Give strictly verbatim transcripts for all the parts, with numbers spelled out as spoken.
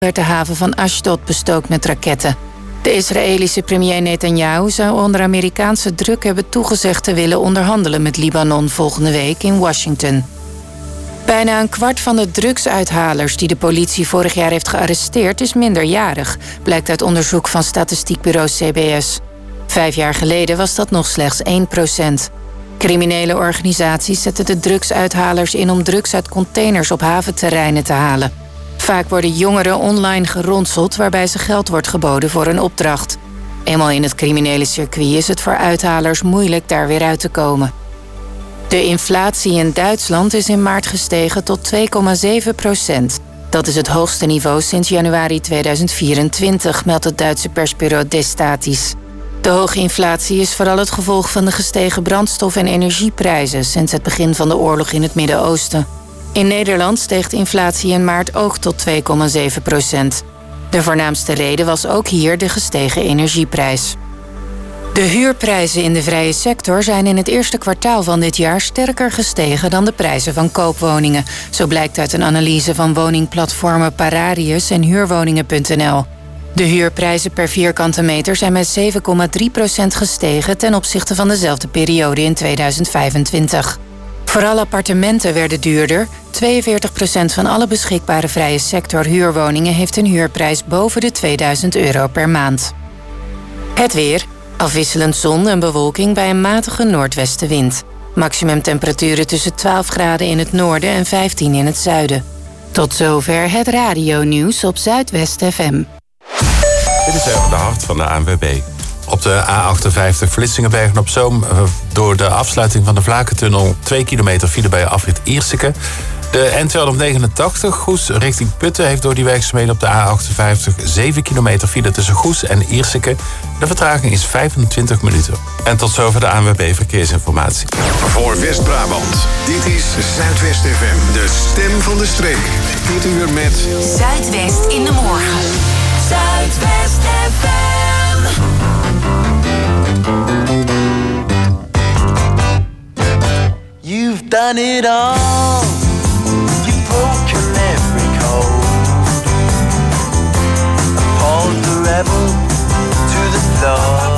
werd de haven van Ashdod bestookt met raketten. De Israëlische premier Netanyahu zou onder Amerikaanse druk hebben toegezegd te willen onderhandelen met Libanon volgende week in Washington. Bijna een kwart van de drugsuithalers die de politie vorig jaar heeft gearresteerd is minderjarig, blijkt uit onderzoek van statistiekbureau C B S. Vijf jaar geleden was dat nog slechts één procent. Criminele organisaties zetten de drugsuithalers in om drugs uit containers op haventerreinen te halen. Vaak worden jongeren online geronseld waarbij ze geld wordt geboden voor een opdracht. Eenmaal in het criminele circuit is het voor uithalers moeilijk daar weer uit te komen. De inflatie in Duitsland is in maart gestegen tot twee komma zeven procent. Dat is het hoogste niveau sinds januari tweeduizend vierentwintig, meldt het Duitse persbureau Destatis. De hoge inflatie is vooral het gevolg van de gestegen brandstof- en energieprijzen sinds het begin van de oorlog in het Midden-Oosten. In Nederland steeg de inflatie in maart ook tot twee komma zeven procent. De voornaamste reden was ook hier de gestegen energieprijs. De huurprijzen in de vrije sector zijn in het eerste kwartaal van dit jaar sterker gestegen dan de prijzen van koopwoningen. Zo blijkt uit een analyse van woningplatformen Pararius en huurwoningen punt n l. De huurprijzen per vierkante meter zijn met zeven komma drie procent gestegen ten opzichte van dezelfde periode in tweeduizend vijfentwintig. Vooral appartementen werden duurder. tweeënveertig procent van alle beschikbare vrije sector huurwoningen heeft een huurprijs boven de tweeduizend euro per maand. Het weer. Afwisselend zon en bewolking bij een matige noordwestenwind. Maximumtemperaturen tussen twaalf graden in het noorden en vijftien in het zuiden. Tot zover het radionieuws op Zuidwest F M. Dit is even de hart van de A N W B. Op de A achtenvijftig Vlissingen-Bergen op Zoom door de afsluiting van de Vlakentunnel twee kilometer file bij afrit Ierseke. De N tweehonderdnegenentachtig Goes richting Putten heeft door die werkzaamheden op de A achtenvijftig zeven kilometer file tussen Goes en Ierseke. De vertraging is vijfentwintig minuten. En tot zover de A N W B Verkeersinformatie. Voor West-Brabant, dit is Zuidwest F M, de stem van de streek. Dit uur met Zuidwest in de morgen. Zuidwest F M. You've done it all. You've broken every code. Appalled the rebel to the floor.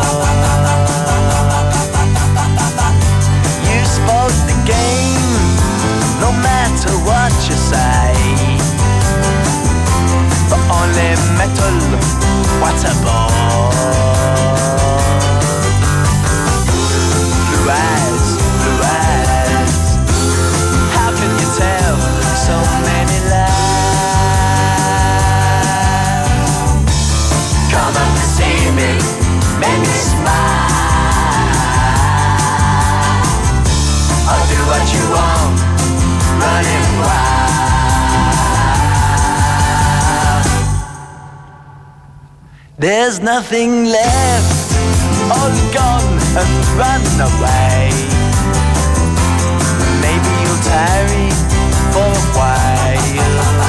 You spoke the game, no matter what you say. But only metal, what a ball. Blue eyes, blue eyes. How can you tell so many lies? Come up and see me, make me smile. I'll do what you want, running wild. There's nothing left, all gone and run away. Maybe you'll tarry for a while.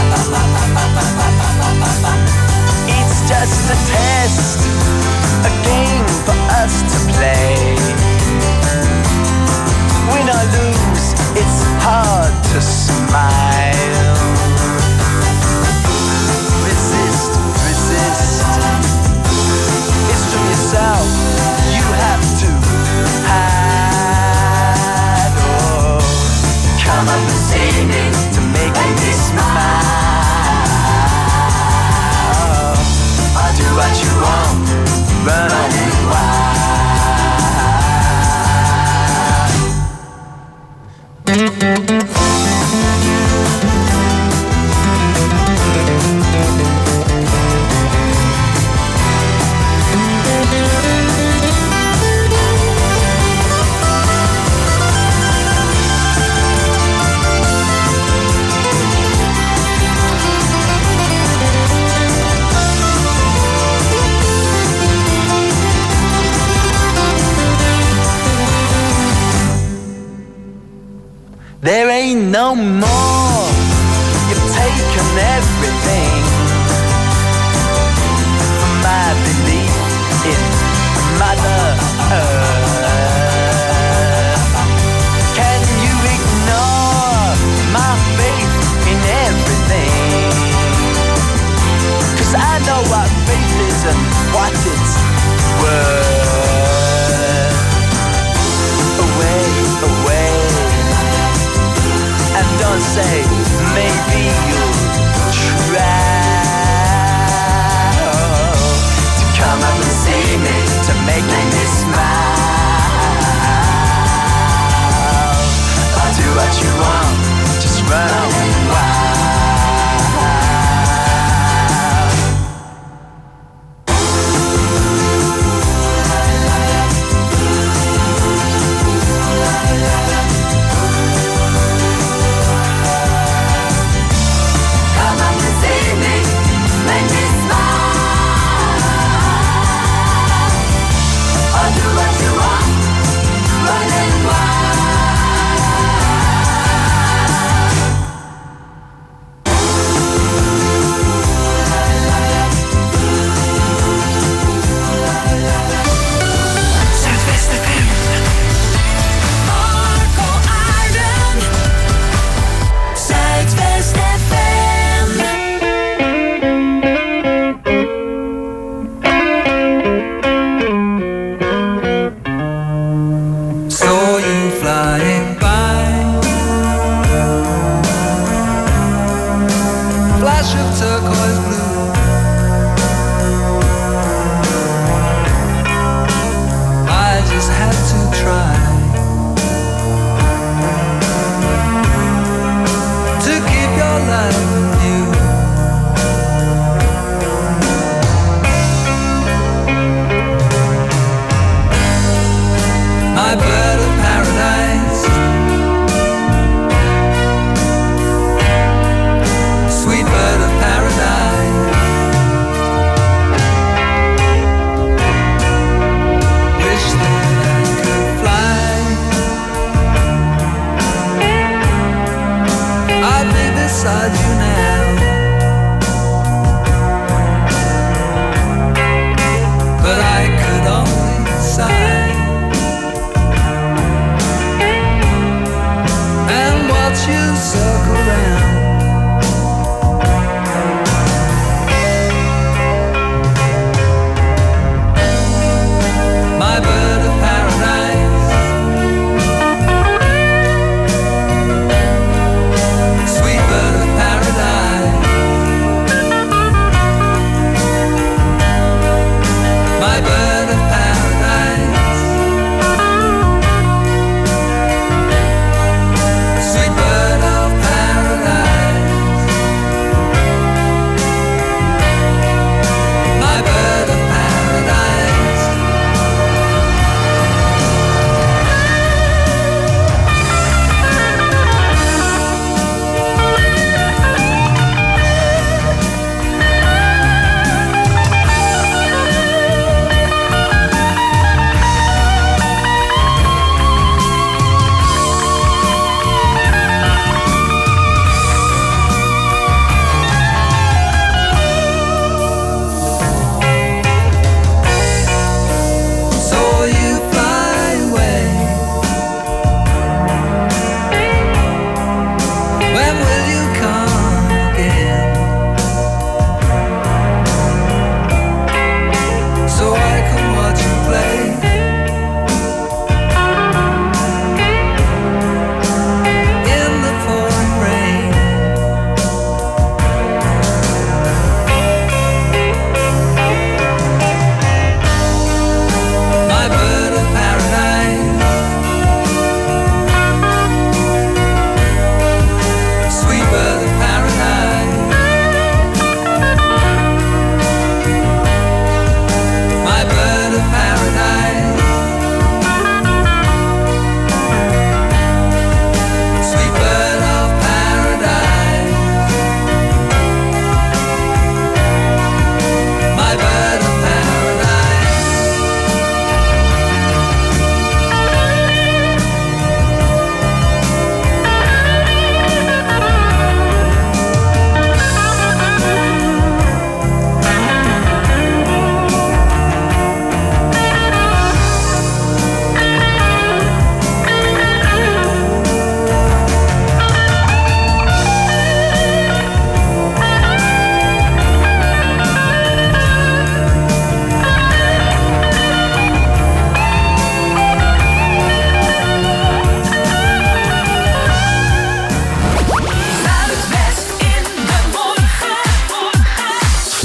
It's just a test, a game for us to play. Win or lose, it's hard to smile. Resist, resist. It's from yourself you have to hide. Oh, come up and see me to make me smile. I'll do what you want, running wild. There ain't no more. You've taken everything from my belief in Mother Earth. Can you ignore my faith in everything?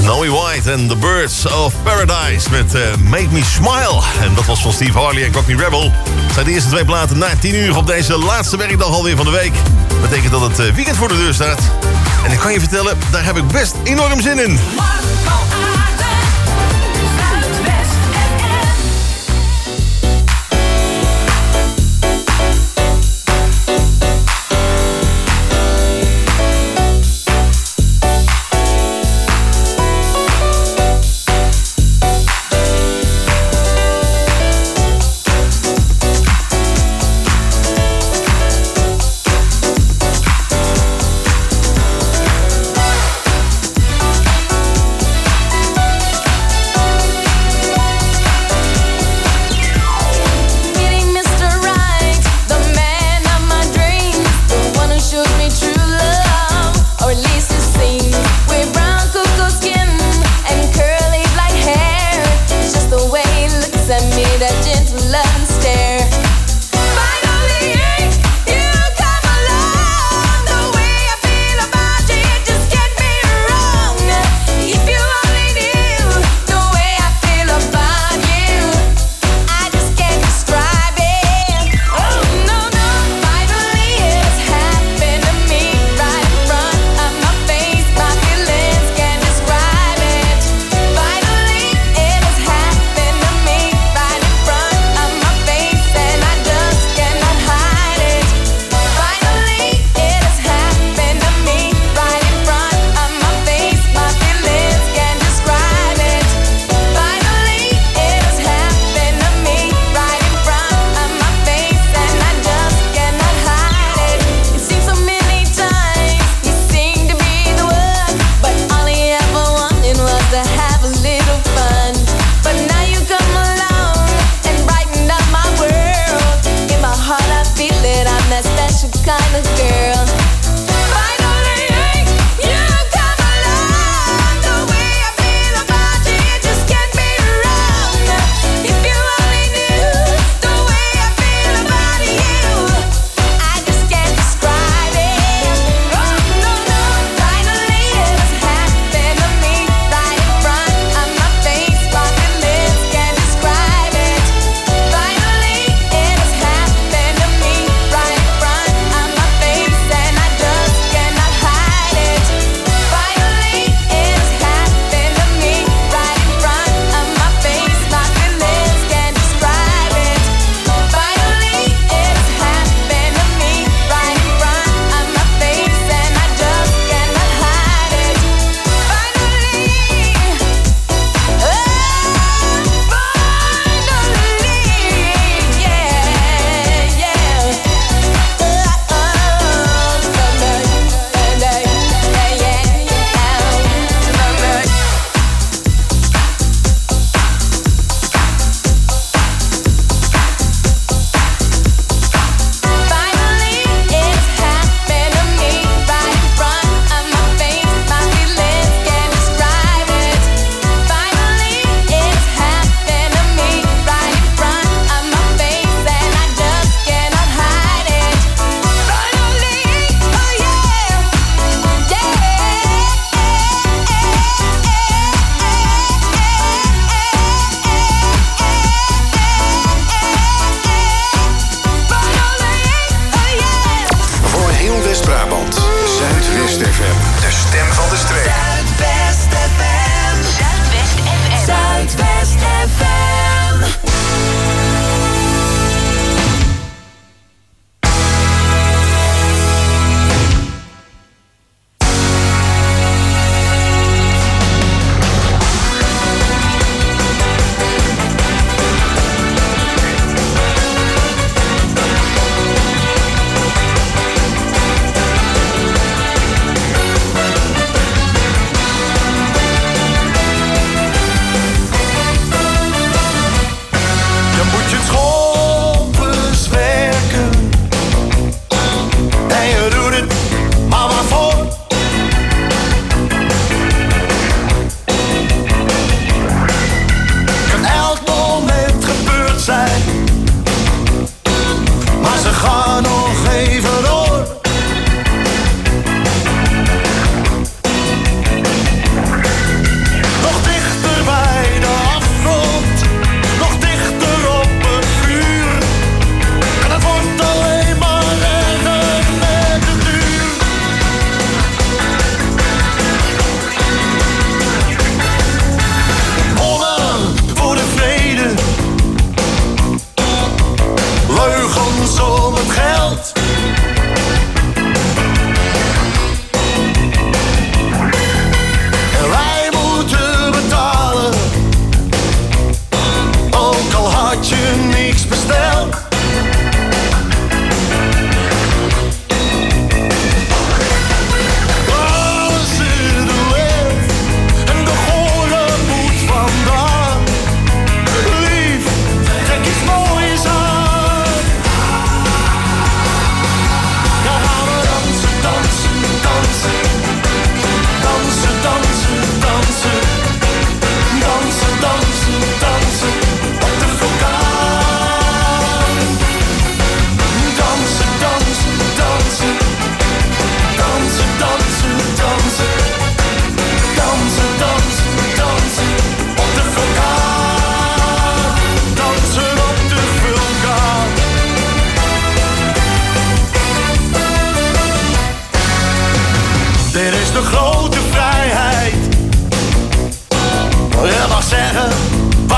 Snowy White and the Birds of Paradise met uh, Make Me Smile. En dat was van Steve Harley en Cockney Rebel. Het zijn de eerste twee platen na tien uur op deze laatste werkdag alweer van de week. Dat betekent dat het uh, weekend voor de deur staat. En ik kan je vertellen, daar heb ik best enorm zin in.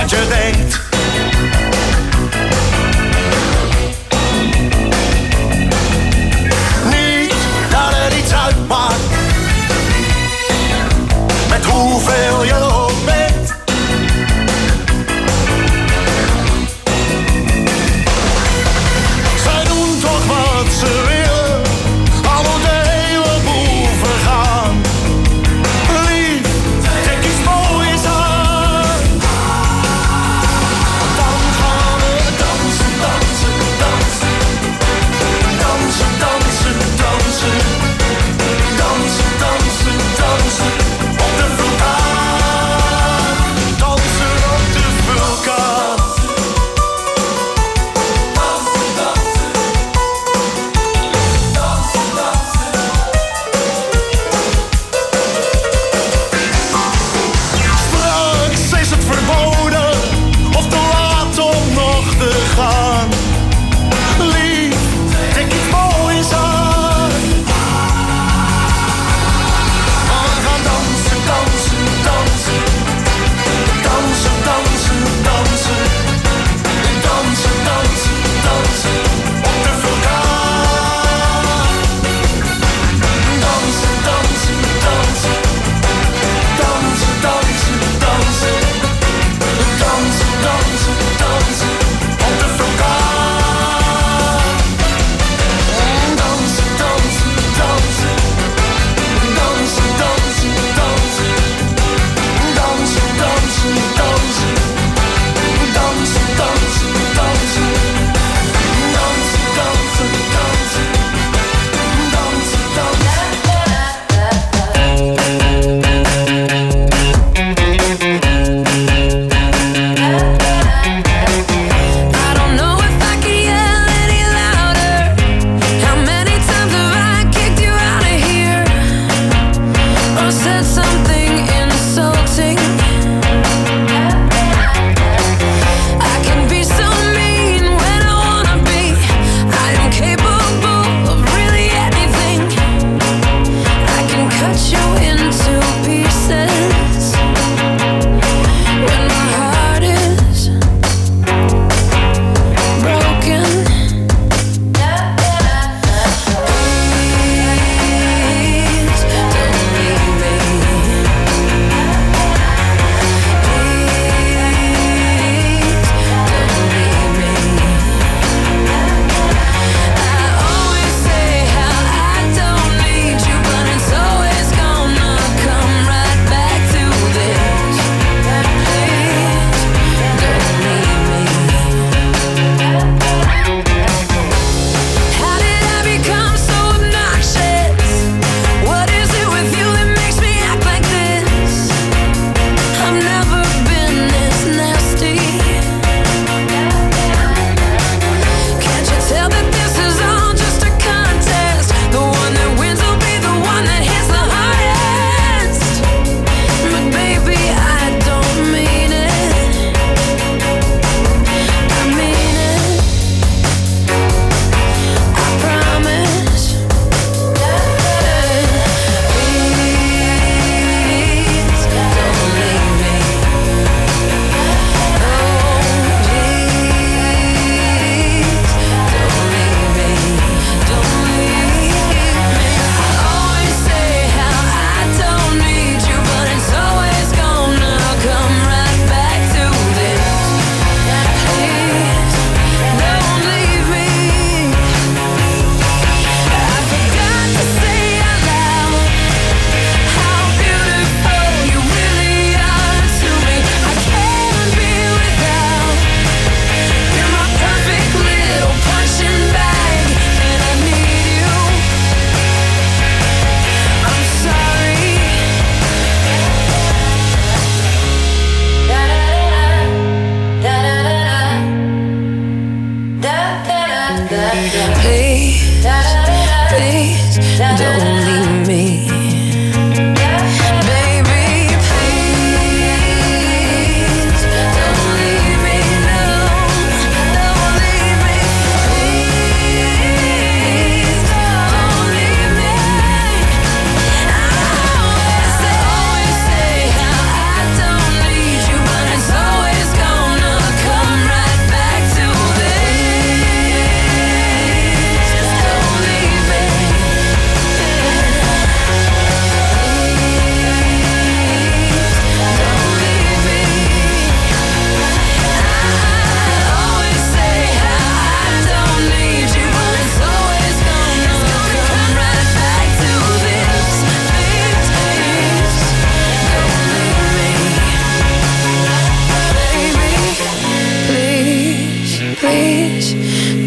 wat je denkt. Niet dat het iets uitmaakt met hoeveel je ook bent. Zij doen toch wat ze willen, al moet de hele boel vergaan. Lief, trek iets moois aan.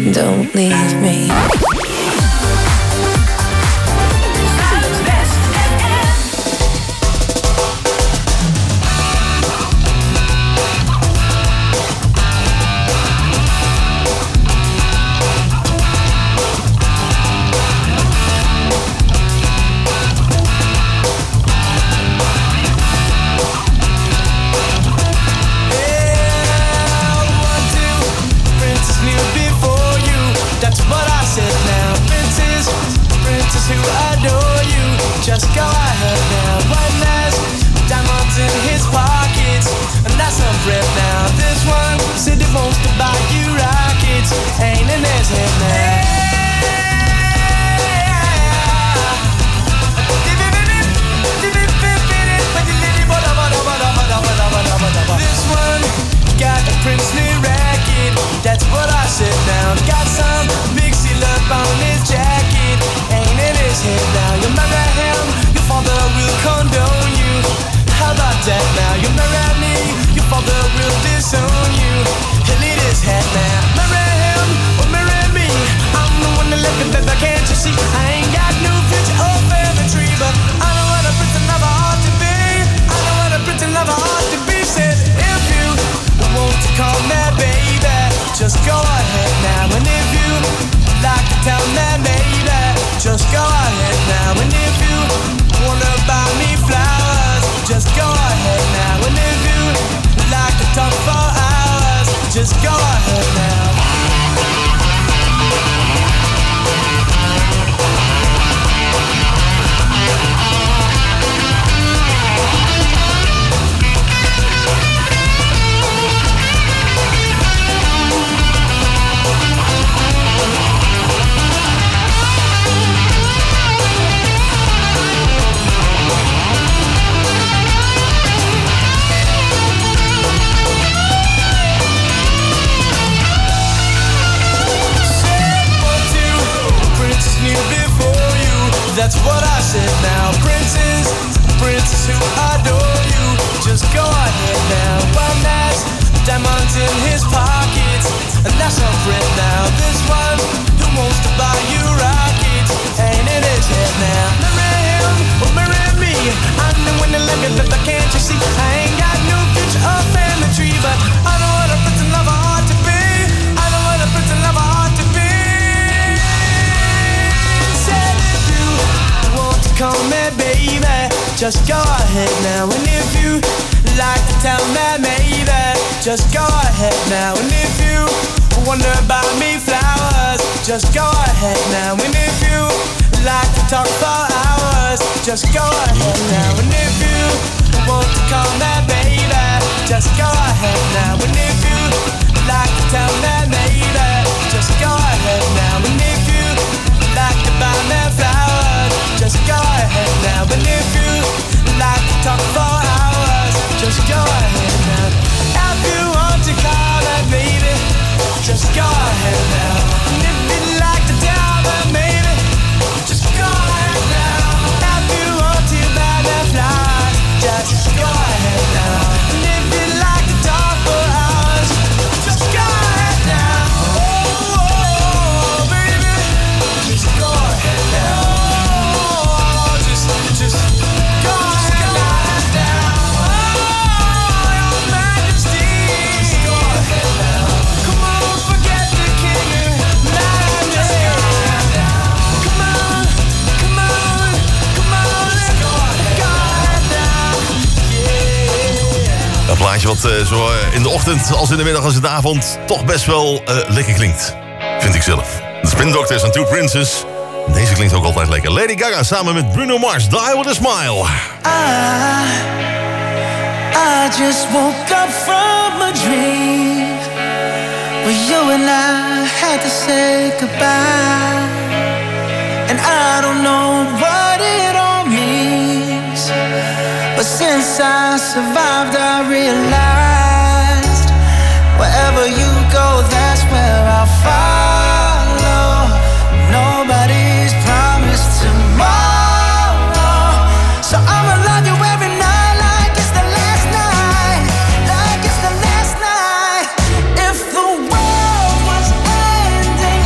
Don't leave me. Who adore you, just go ahead now. One last diamonds in his pockets, and that's some breath now. This one said he wants to buy you rockets, ain't in his head now. This one got a princely racket, that's what I said now. Got some big seal up on his jacket, ain't in his head now. You marry him, your father will condone you. How about that now? You marry me, your father will disown you. He'll eat his head now. Marry him or marry me, I'm the one that left him, baby, can't you see? I ain't got no future or family tree, but I know what a prince lover ought to be. I know what a prince lover ought to be. Said if you want to call me baby, just go ahead now. And if you like to tell me maybe, just go ahead now. And if you wanna buy me flowers, just go ahead now. And if you like to talk for hours, just go ahead now. That's what I said now. Princes, princes who adore you, just go ahead now. One has diamonds in his pockets, and that's a friend now. This one who wants to buy you rockets, ain't in his head now. Marry him or marry me, I'm the one that let me live, but can't you see? I ain't got no future or family tree, but I know what a prince and lover ought to be. I know what a prince and lover ought to be. Said if you want to call me baby, just go ahead now. And if you like to tell me maybe, just go ahead now. And if you wonder about me flowers, just go ahead now. And if you like to talk for hours, just go ahead now. And if you want to call me baby, just go ahead now. And if you like to tell me maybe, just go ahead now. And if you like to buy me flowers, just go ahead now. And if you like to talk for hours, just go ahead now. If you want to call me baby, just go ahead now. And if you like to tell me maybe, just go ahead now. If you want to buy me flowers, just go ahead now. And if you like to talk for hours, just go ahead now. Oh, oh, oh baby, just go ahead now. Oh, just, just go ahead now. Oh, your majesty, just go ahead now. Come on, forget the king and majesty. Come on, come on, come on, let's go ahead now. Yeah. Een plaatje wat uh, zo uh, in de ochtend als in de middag als in de avond toch best wel uh, lekker klinkt. Vind ik zelf. De Spin Doctors en Two Princes. Deze klinkt ook altijd lekker. Lady Gaga samen met Bruno Mars. Die With A Smile. I, I just woke up from a dream where you and I had to say goodbye. And I don't know what it all means, but since I survived I realized wherever you go, that's where I'll follow. Nobody's promised tomorrow, so I'ma love you every night like it's the last night, like it's the last night. If the world was ending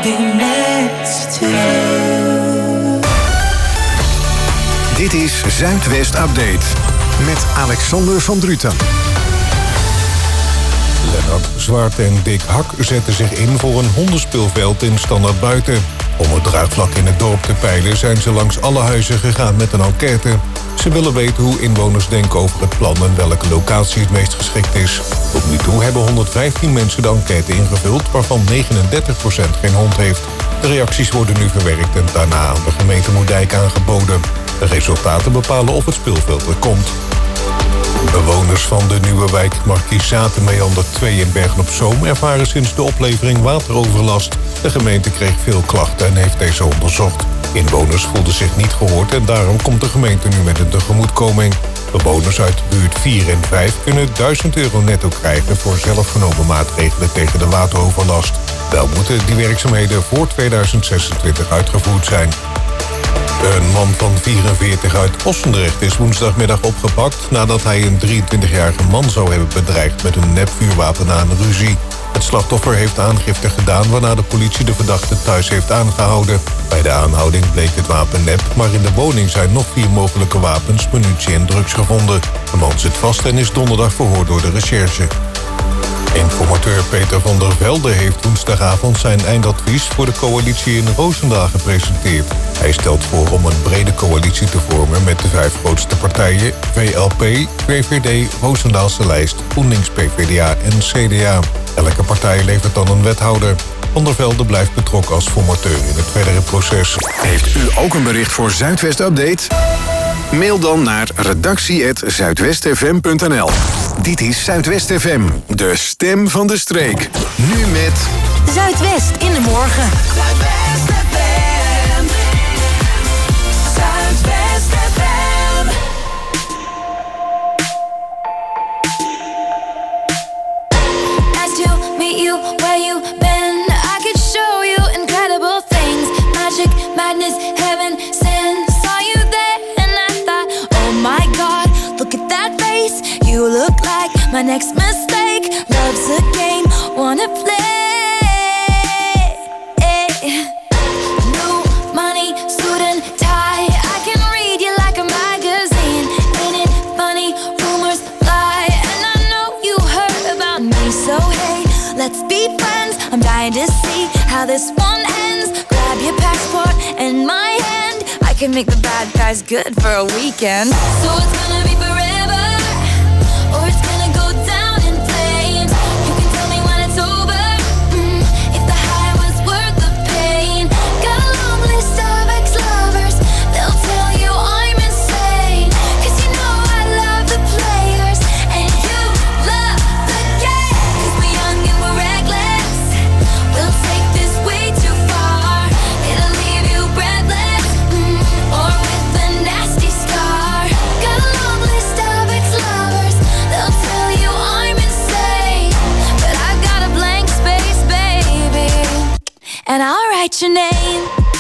be next to you. Dit is Zuidwest Update met Alexander van Druten. Lennart Zwart en Dick Hak zetten zich in voor een hondenspeelveld in Standaard Buiten. Om het draagvlak in het dorp te peilen zijn ze langs alle huizen gegaan met een enquête. Ze willen weten hoe inwoners denken over het plan en welke locatie het meest geschikt is. Tot nu toe hebben honderdvijftien mensen de enquête ingevuld, waarvan negenendertig procent geen hond heeft. De reacties worden nu verwerkt en daarna aan de gemeente Moerdijk aangeboden. De resultaten bepalen of het speelveld er komt. Bewoners van de nieuwe wijk Markizatenmeander twee in Bergen-op-Zoom ervaren sinds de oplevering wateroverlast. De gemeente kreeg veel klachten en heeft deze onderzocht. Inwoners voelden zich niet gehoord en daarom komt de gemeente nu met een tegemoetkoming. Bewoners uit buurt vier en vijf kunnen duizend euro netto krijgen voor zelfgenomen maatregelen tegen de wateroverlast. Wel moeten die werkzaamheden voor tweeduizend zesentwintig uitgevoerd zijn. Een man van vierenveertig uit Ossendrecht is woensdagmiddag opgepakt nadat hij een drieëntwintigjarige man zou hebben bedreigd met een nepvuurwapen na een ruzie. Het slachtoffer heeft aangifte gedaan waarna de politie de verdachte thuis heeft aangehouden. Bij de aanhouding bleek het wapen nep, maar in de woning zijn nog vier mogelijke wapens, munitie en drugs gevonden. De man zit vast en is donderdag verhoord door de recherche. Informateur Peter van der Velde heeft woensdagavond zijn eindadvies voor de coalitie in Roosendaal gepresenteerd. Hij stelt voor om een brede coalitie te vormen met de vijf grootste partijen: V L P, V V D, Roosendaalse Lijst, GroenLinks, P V D A en C D A. Elke partij levert dan een wethouder. Van der Velde blijft betrokken als formateur in het verdere proces. Heeft u ook een bericht voor Zuidwest Update? Mail dan naar redactie at zuidwestfm punt n l. Dit is Zuidwest F M, de stem van de streek. Nu met Zuidwest in de morgen. Zuidwest F M. Zuidwest F M. Nice to meet you where you been. I could show you incredible things. Magic, madness, heaven, sin. Saw you there and I thought, oh my God, look at that face. You look like my next mistake. Love's a game, wanna play. New money, suit and tie. I can read you like a magazine. Ain't it funny? Rumors fly, and I know you heard about me. So hey, let's be friends. I'm dying to see how this one ends. Grab your passport and my hand. I can make the bad guys good for a weekend. So it's gonna be forever, or it's gonna go down in flames. You can tell me when it's over, mm, if the high was worth the pain. Got a long list of ex-lovers, they'll tell you I'm insane. Cause you know I love the players, and you love the game. Cause we're young and we're reckless, we'll take this way too far. It'll leave you breathless, mm, or with a nasty scar. Got a long list of ex-lovers, they'll tell you I'm insane. But I've got a blank space, baby, and I'll write your name.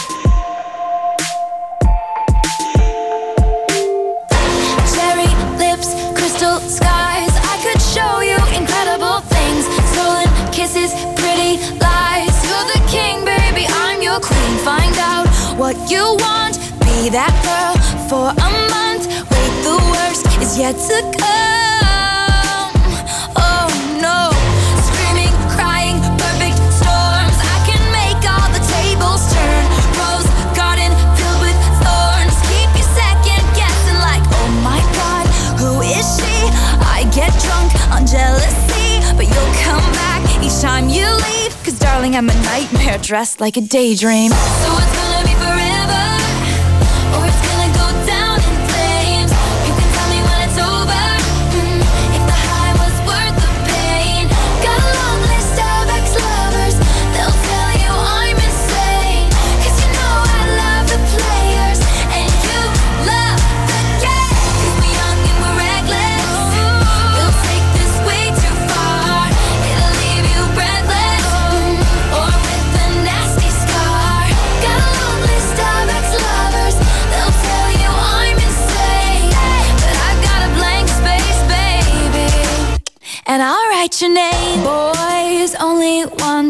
Cherry lips, crystal skies. I could show you incredible things. Stolen kisses, pretty lies. You're the king, baby, I'm your queen. Find out what you want, be that girl for a month. Wait, the worst is yet to come. Oh no, screaming, crying, perfect storms. I can make all the tables turn. Rose garden filled with thorns. Keep you second guessing like, oh my God, who is she? I get drunk on jealousy, but you'll come back each time you leave. Cause darling, I'm a nightmare dressed like a daydream. So it's gonna be forever, or it's gonna go down in flames. You can tell me when it's over, mm, if the high was worth the pain. Got a long list of ex-lovers, they'll tell you I'm insane. Cause you know I love the players, and you love the game. Cause we're young and we're reckless, we'll take this way too far. It'll leave you breathless, mm, or with a nasty scar. Got a long list of ex-lovers, they'll tell you I'm insane. But I've got a blank space, baby, and I'll write your name. Boys only want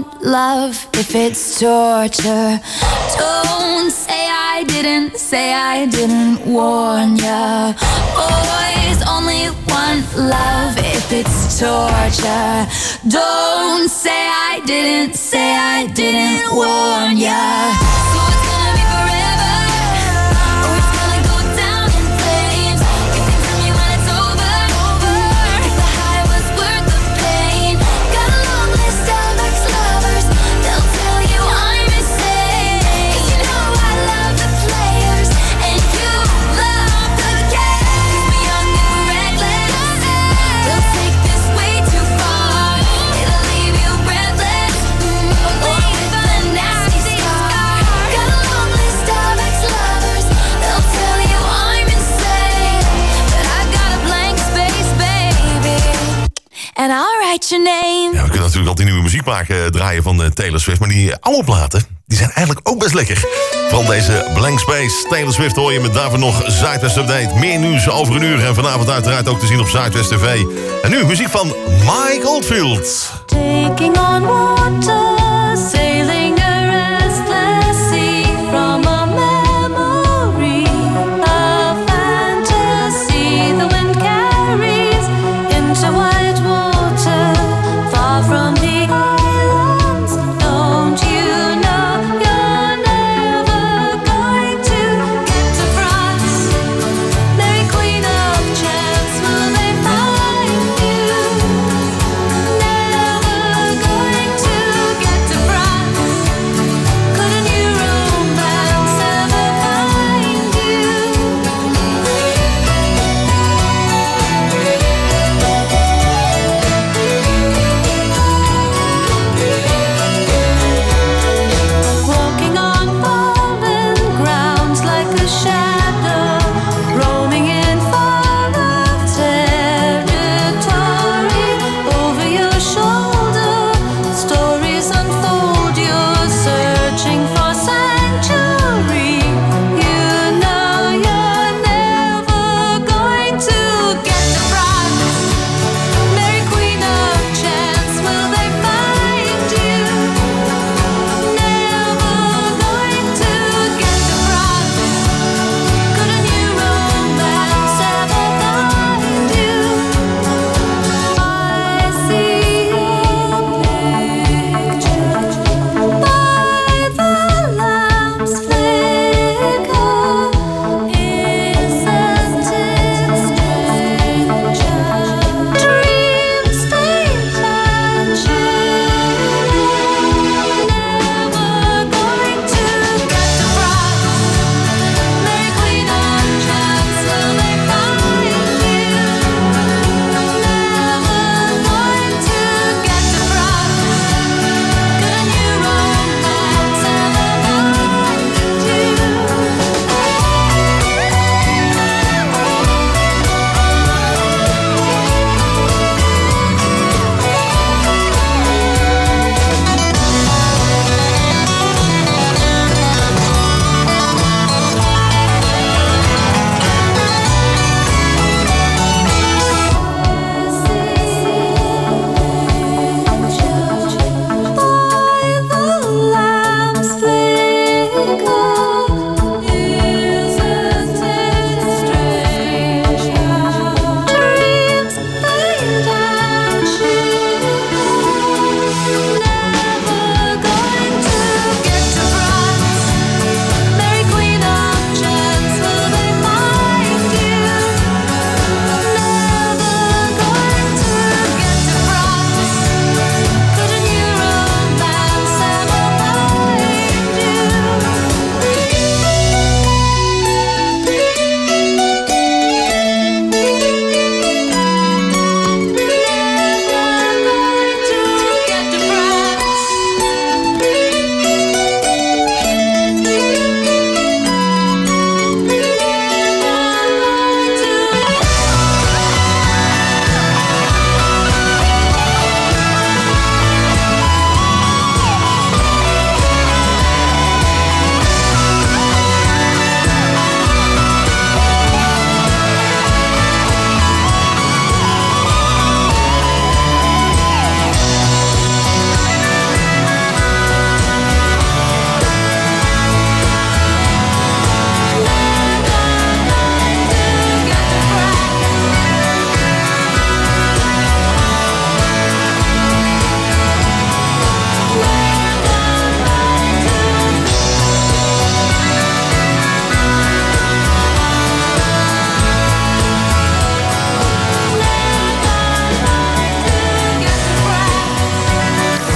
want love if it's torture. Don't say I didn't, say I didn't warn ya. Boys only want love if it's torture. Don't say I didn't, say I didn't warn ya. So it's gonna be forever, or it's gonna go down in flames. You can tell me when it's over, over. If the high was worth the pain. Got a long list of ex-lovers, they'll tell you I'm insane. 'Cause you know I love the players, and you love the game. 'Cause we're young and we're reckless, we'll take this way too far. It'll leave you breathless, mm, or even a nasty scar. Got a long list of ex-lovers, they'll tell you I'm insane. But I got a blank space, baby, and I'll write your name. Ja, we kunnen natuurlijk altijd nieuwe muziek maken, draaien van uh, Taylor Swift. Maar die oude platen, die zijn eigenlijk ook best lekker. Vooral deze Blank Space. Taylor Swift hoor je met daarvoor nog Zuidwest Update. Meer nieuws over een uur. En vanavond uiteraard ook te zien op Zuidwest T V. En nu muziek van Mike Oldfield. Taking on water, sailing a restless sea from a memory, a fantasy the wind carries into white water, far from the islands. Don't you know you're never going to get to France? Mary Queen of Chance, will they find you? Never going to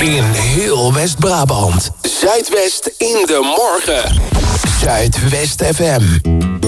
in heel West-Brabant. Zuidwest in de morgen. Zuidwest F M.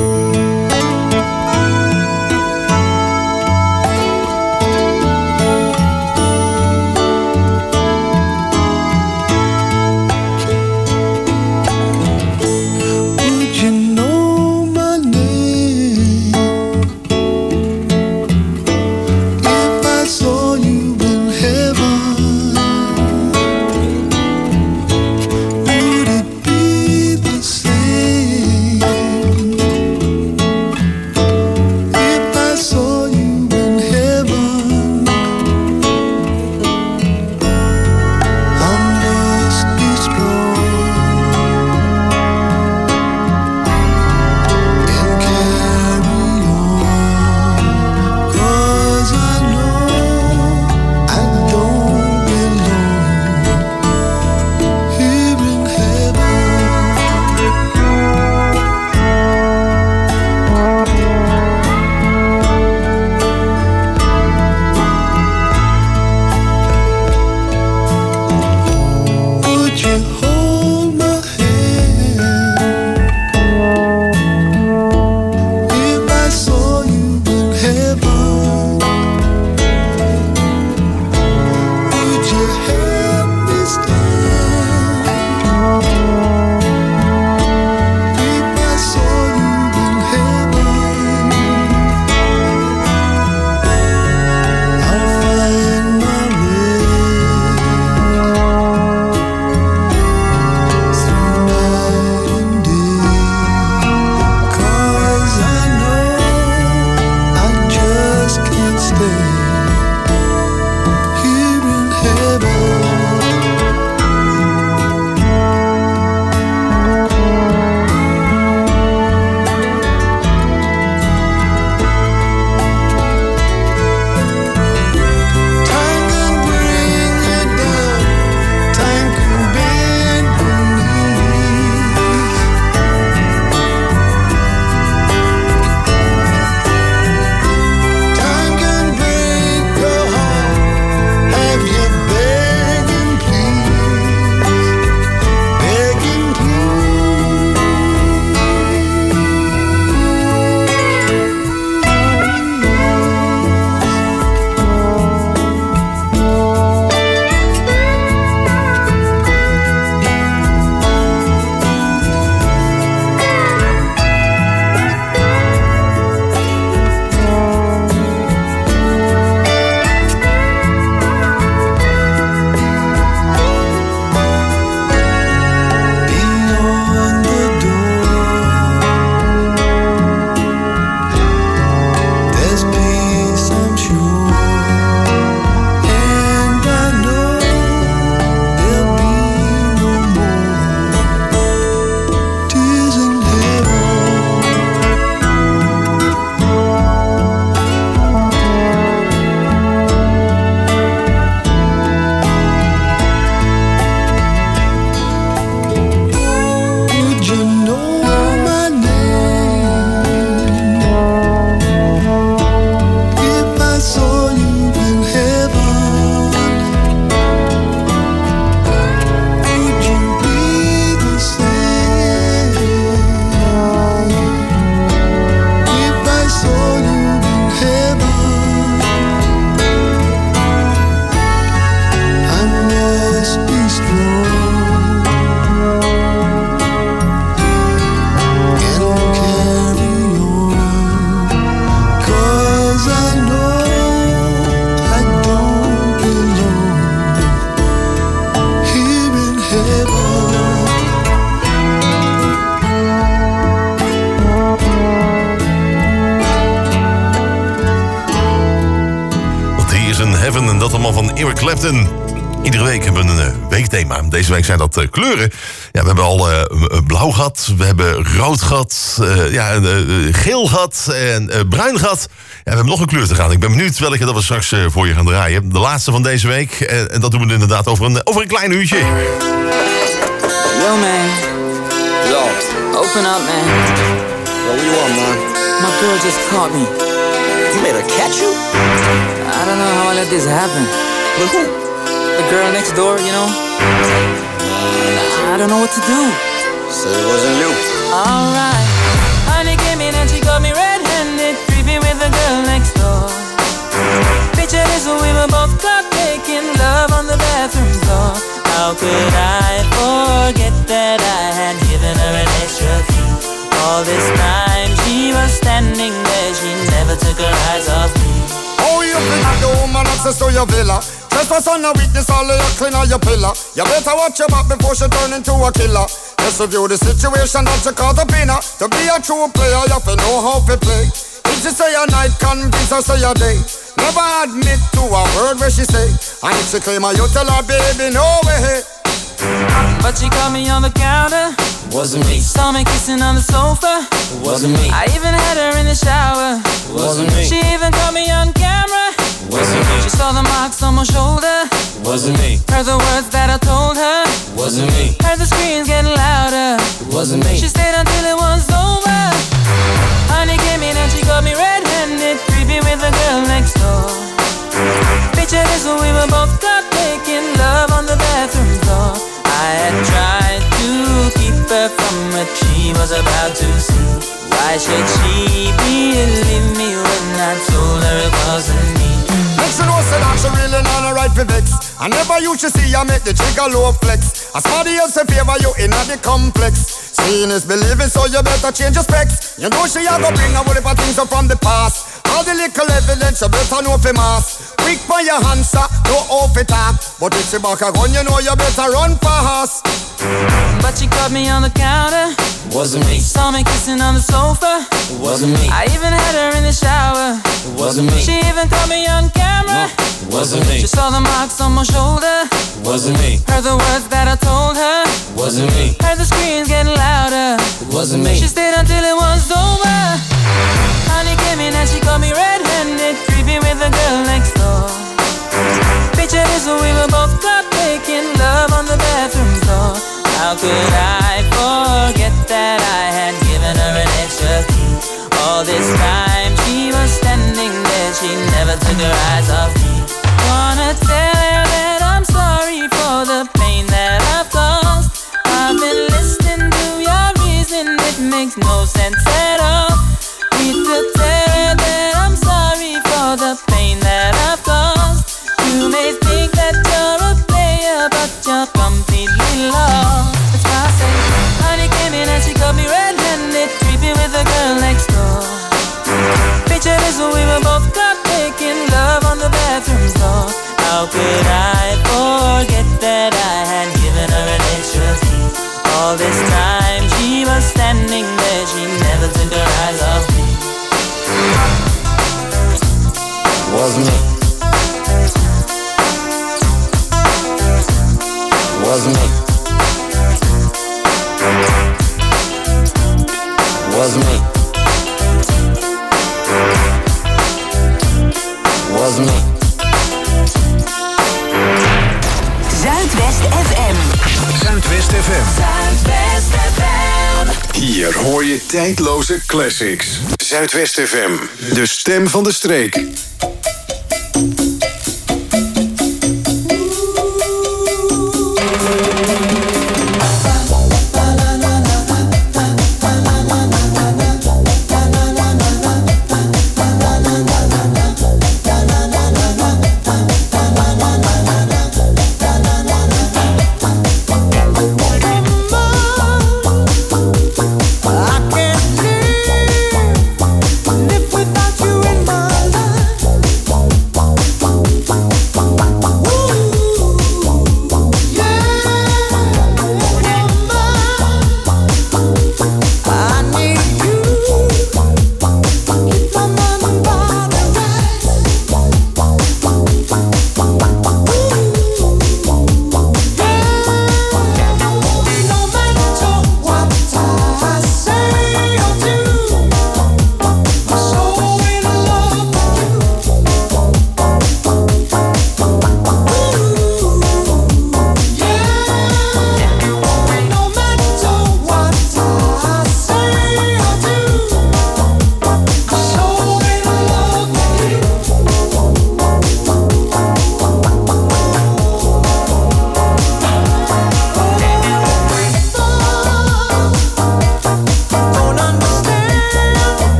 Eric Clapton. Iedere week hebben we een uh, weekthema. Deze week zijn dat uh, kleuren. Ja, we hebben al uh, blauw gehad, we hebben rood gehad, uh, ja, uh, geel gehad en uh, bruin gehad. Ja, we hebben nog een kleur te gaan. Ik ben benieuwd welke dat we straks uh, voor je gaan draaien. De laatste van deze week. Uh, en dat doen we inderdaad over een, over een klein uurtje. Yo man. Yo. Open up man. Yo, what you want man? My girl just caught me. You made her catch you? I don't know how I let this happen. With who? the girl next door, you know? I don't know what to do. So it wasn't you. Alright. Honey came in and she got me red-handed, creepy with the girl next door. Picture this when we were both caught making love on the bathroom floor. How could I forget that I had given her an extra key? All this time she was standing there, she never took her eyes off me. Oh, you think that the woman access to your villa? Trespass on a weakness, all of your clean on your pillar. You better watch your back before she turn into a killer. Just review the situation that you call the winner. To be a true player, you have to know how to play. If she say a night, convince her say a day. Never admit to a word where she say. And if she claim her, you tell her, baby, no way. But she caught me on the counter. Wasn't me. Saw me kissing on the sofa. Wasn't me. I even had her in the shower. Wasn't me. She even caught me on camera. Wasn't me. She saw the marks on my shoulder. Wasn't me. Heard the words that I told her. Wasn't me. Heard the screams getting louder. Wasn't me. She stayed until it was over. Honey came in and she got me red-handed, creepy with the girl next door. Picture this when we were both caught making love on the bathroom floor. I had tried to keep her from what she was about to see. Why should she believe me when I told her it wasn't me? Next you know say that she really not a right for vex. I never used to see you make the trigger low flex. As somebody else in favor you in the complex. Seeing is believing, so you better change your specs. You know she a go bring a whole heap of things up from the past. All the little evidence you better know for mass. Quick for your answer, no off it talk. But if she back a gun, you know you better run fast. But she caught me on the counter. Wasn't me. Saw me kissing on the sofa. Wasn't me. I even had her in the shower. Wasn't me. She even caught me on camera. Wasn't me. She saw the marks on my shoulder. Wasn't me. Heard the words that I told her. Wasn't me. Heard the screams getting louder. Wasn't me. She stayed until it was over. Honey came in and she caught me red-handed, creepy with the girl next door. Picture this when we were both caught making love on the bathroom floor. How could I forget that I had given her an extra key? All this time she was standing there, she never took her eyes off me. Wanna tell her that I'm sorry for the pain that I've caused. I've been listening to your reason, it makes no sense at all. Need to tell her that I'm sorry for the pain that I've caused. You may think that you're a player, but you're completely lost. That's why I say, honey came in and she got me red-handed, creepy with the girl next door. Picture this when we were both caught making love on the bathroom floor. How could I forget that I had given her an extra key? All this time she was standing there, she never took her eyes off me. Wasn't me. Wasn't me. Wasn't me. Wasn't me. Zuidwest F M. Zuidwest F M. Zuidwest F M. Hier hoor je tijdloze classics. Zuidwest F M. De stem van de streek. Without you in my life,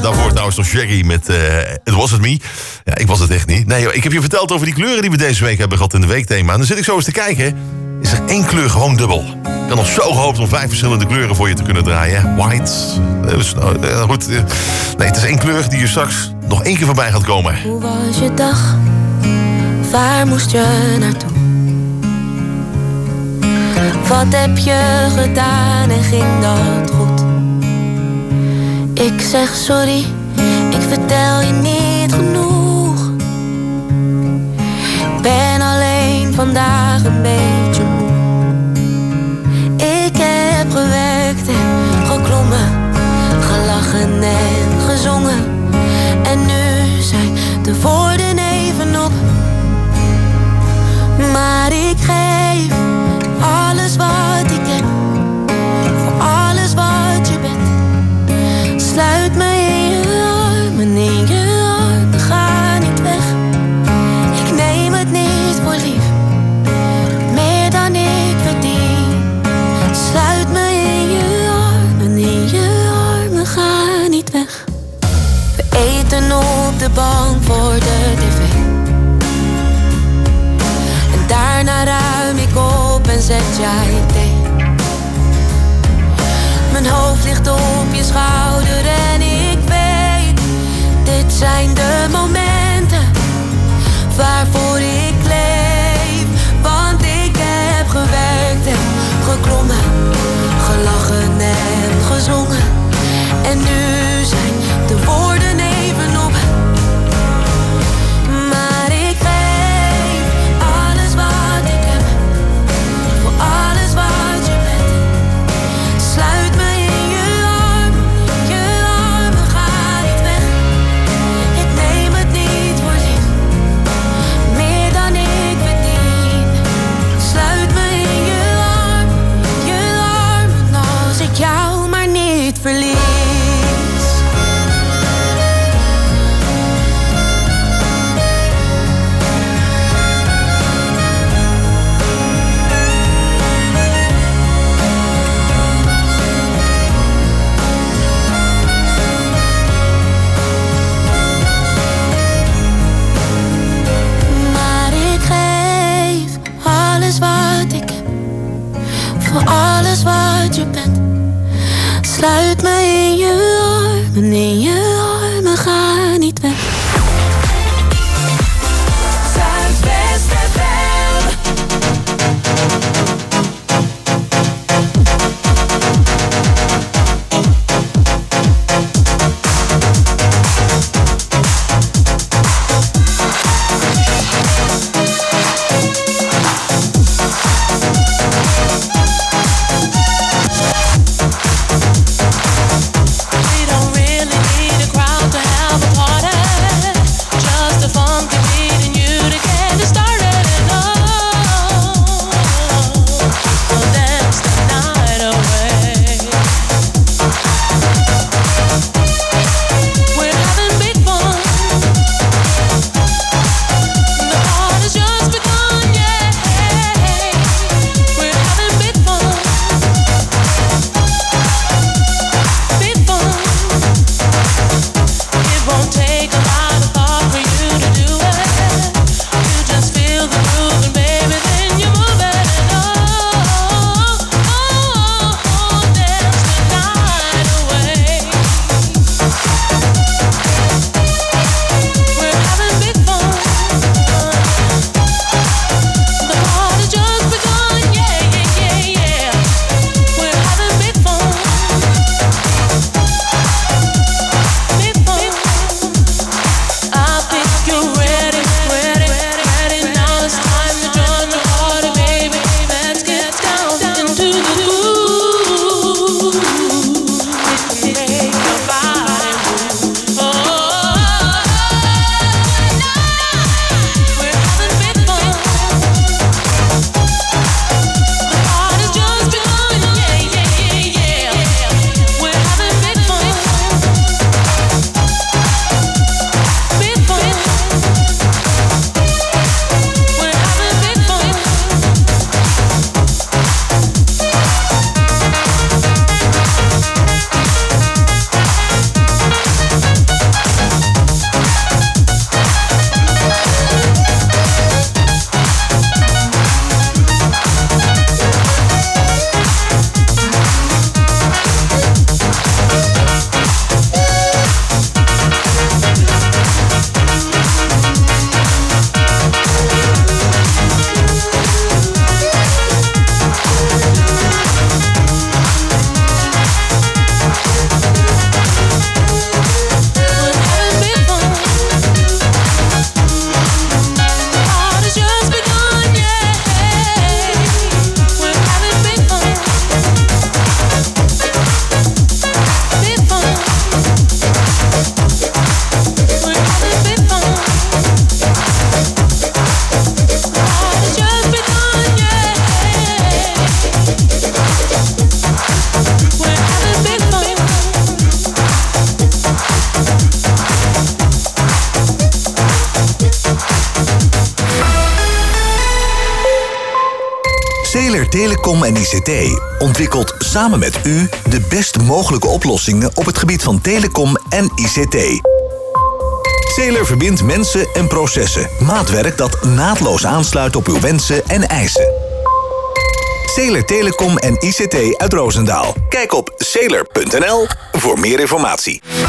daarvoor trouwens nog Shaggy met uh, It Wasn't Me. Ja, ik was het echt niet. Nee, ik heb je verteld over die kleuren die we deze week hebben gehad in de weekthema. En dan zit ik zo eens te kijken. Is er één kleur gewoon dubbel? Ik had nog zo gehoopt om vijf verschillende kleuren voor je te kunnen draaien. White. Dus, uh, goed. Uh, nee, het is één kleur die je straks nog één keer voorbij gaat komen. Hoe was je dag? Waar moest je naartoe? Wat heb je gedaan en ging dat goed? Ik zeg sorry, ik vertel je niet genoeg. Ik ben alleen vandaag een beetje moe. Ik heb gewerkt en geklommen, gelachen en gezongen. En nu zijn de woorden even op. Maar ik geef alles wat ik heb, voor alles wat je bent. Sluit me in je armen, in je armen, ga niet weg. Ik neem het niet voor lief, meer dan ik verdien. Sluit me in je armen, in je armen, ga niet weg. We eten op de bank voor de tv. En daarna ruim ik op en zet jij thee. Mijn hoofd ligt op je schouder en ik weet, dit zijn de momenten waarvoor ik leef. Want ik heb gewerkt en geklommen, gelachen en gezongen. En nu zijn de woorden even op. Maar ik geef alles wat ik heb, voor alles wat je bent. Sluit me in je armen, je armen, ga niet weg. Ik neem het niet voor lief, meer dan ik verdien. Sluit me in je armen, je armen, als ik jou maar niet verlies. Voor alles wat je bent. Sluit me in je armen, in je armen, ga niet weg. Zuidwest F M. We don't really need a crowd to have a party. Telecom en I C T ontwikkelt samen met u de best mogelijke oplossingen op het gebied van telecom en I C T. Zeler verbindt mensen en processen. Maatwerk dat naadloos aansluit op uw wensen en eisen. Zeler Telecom en I C T uit Roosendaal. Kijk op zeler punt n l voor meer informatie.